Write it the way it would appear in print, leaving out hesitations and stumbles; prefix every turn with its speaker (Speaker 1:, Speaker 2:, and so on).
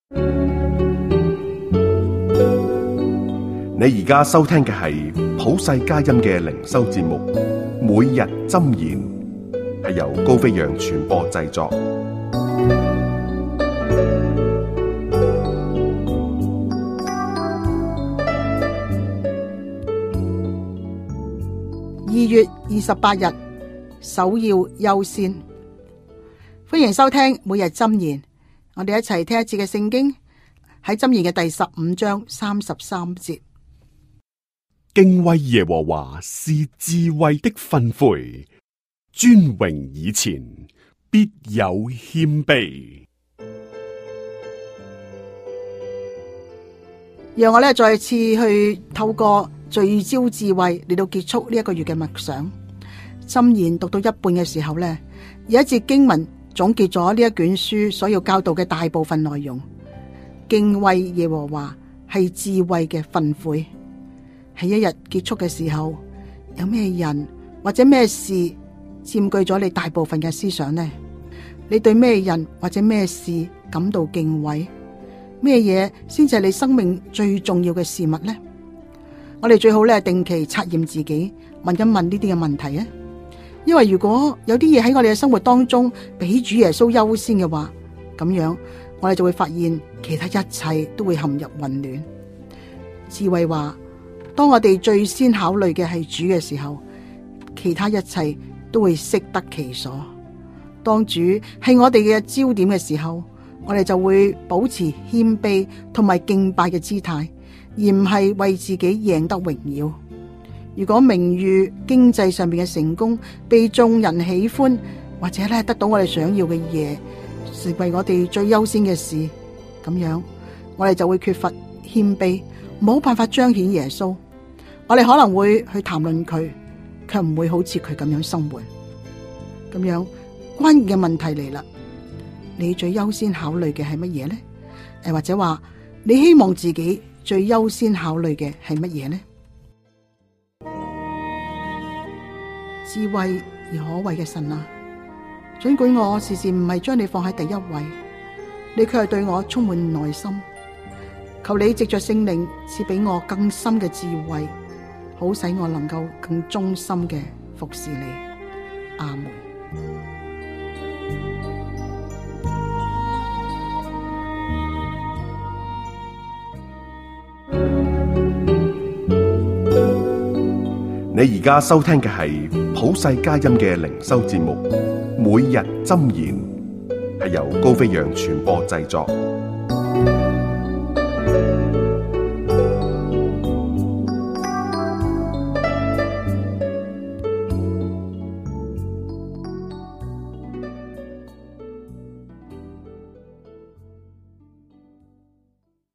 Speaker 1: 你而家收聽嘅係普世佳音嘅靈修節目，每日箴言，係由高飛揚傳播製作。
Speaker 2: 2月28日，首要優先。歡迎收聽每日箴言，我哋一齊聽一次嘅聖經，喺箴言嘅第15章33節。
Speaker 3: 敬畏耶和華是智慧的訓誨，尊榮以前必有謙卑。
Speaker 2: 讓我再次去透過聚焦智慧嚟到結束呢一個月嘅默想。箴言讀到一半嘅時候呢，有一節經文總結咗呢一卷書所要教導嘅大部分內容。敬畏耶和華係智慧嘅訓誨。喺一日結束嘅時候，有咩人或者咩事佔據咗你大部分嘅思想呢？你對咩人或者咩事感到敬畏？咩嘢先至係你生命最重要嘅事物呢？我哋最好定期測驗自己，問一問呢啲嘅問題啊！因為如果有啲嘢喺我哋嘅生活當中比主耶穌優先嘅話，咁樣我哋就會發現其他一切都會陷入混亂。智慧話，當我哋最先考慮嘅係主嘅時候，其他一切都會適得其所。當主係我哋嘅焦點嘅時候，我哋就會保持謙卑同埋敬拜嘅姿態，而唔係為自己贏得榮耀。如果名譽、經濟上面嘅成功被眾人喜歡，或者得到我哋想要嘅嘢，成為我哋最優先嘅事，咁樣我哋就會缺乏謙卑，冇辦法彰顯耶穌。我哋可能會去談論佢，卻唔會好似佢咁樣生活。咁樣關鍵嘅問題嚟啦，你最優先考慮嘅係乜嘢呢？或者話你希望自己最優先考慮嘅係乜嘢呢？智慧而可畏嘅神啊，儘管我時時唔係將你放喺第一位，你卻係對我充滿耐心。求你藉着聖靈賜俾我更深嘅智慧，好使我能夠更忠心嘅服侍你。阿門。
Speaker 1: 你而家收聽嘅係普世佳音嘅靈修節目，每日箴言，係由高飛揚傳播製作。